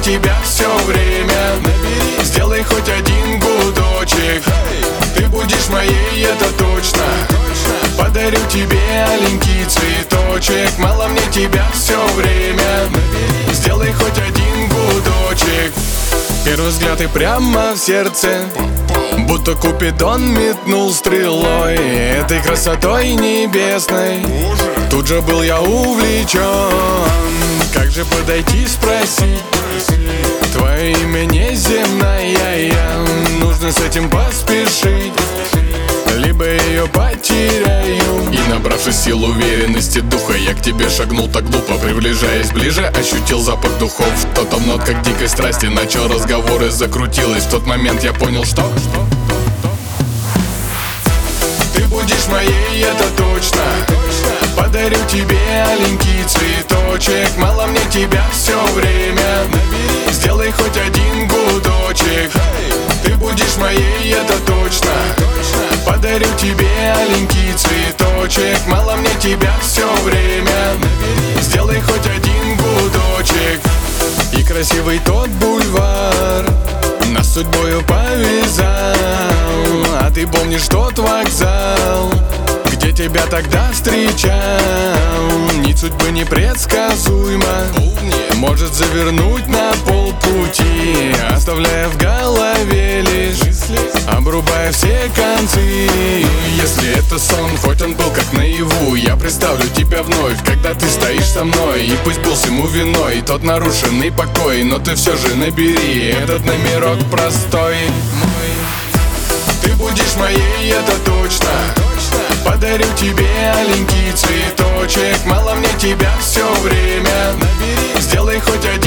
тебя все время. Сделай хоть один гудочек, ты будешь моей, это точно. Подарю тебе аленький цветочек, мало мне тебя все время. Сделай хоть один гудочек. Первый взгляд и прямо в сердце, будто Купидон метнул стрелой этой красотой небесной. Тут же был я увлечен. Как же подойти, спросить? Твое имя неземное, нужно с этим поспешить, либо ее потеряю. И набравшись сил уверенности духа, я к тебе шагнул так глупо. Приближаясь ближе, ощутил запах духов. В тот нотках дикой страсти начал разговор и закрутилось. В тот момент я понял, что ты будешь моей, это точно. Подарю тебе аленький цветочек, мало мне тебя все время. Сделай хоть один гудочек, ты будешь моей, это точно. Подарю тебе аленький цветочек, мало мне тебя все время. Сделай хоть один гудочек. И красивый тот бульвар нас судьбою повязал. А ты помнишь тот вокзал, где тебя тогда встречал? Нить судьбы непредсказуема, может завернуть на полпути, оставляя в голове лишь, обрубая все концы. Если это сон, хоть он был как наяву, я представлю тебя вновь, когда ты стоишь со мной. И пусть был всему виной тот нарушенный покой, но ты все же набери этот номерок простой. Ты будешь моей, это точно. Подарю тебе аленький цветочек, мало мне тебя все время. Сделай хоть один